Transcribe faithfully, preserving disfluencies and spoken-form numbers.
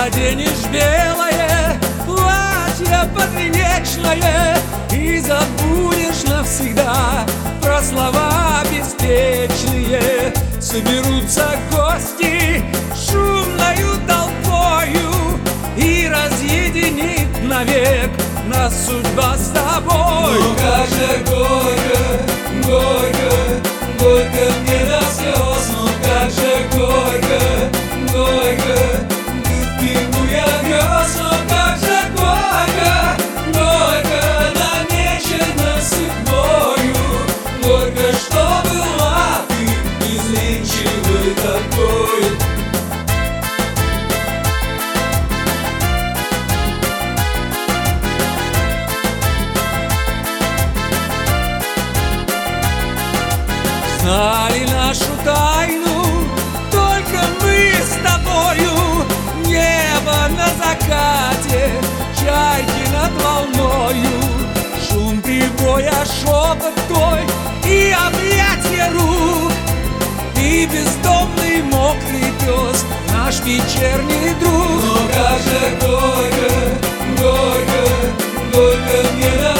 наденешь белое платье подвенечное и забудешь навсегда про слова беспечные. Соберутся гости шумною толпою и разъединит навек нас судьба с тобой. Ну как же горько, горько, горько мне до слез. Ну как же горько, горько, бегу я грез. Ну как же горько, горько, намечено судьбою. Горько, что была ты изменчивой такой. Знали нашу тайну только мы с тобою. Небо на закате, чайки над волною, шум прибоя, шепот твой и объятия рук. И бездомный мокрый пес, наш вечерний друг. Но как же горько, горько, горько мне на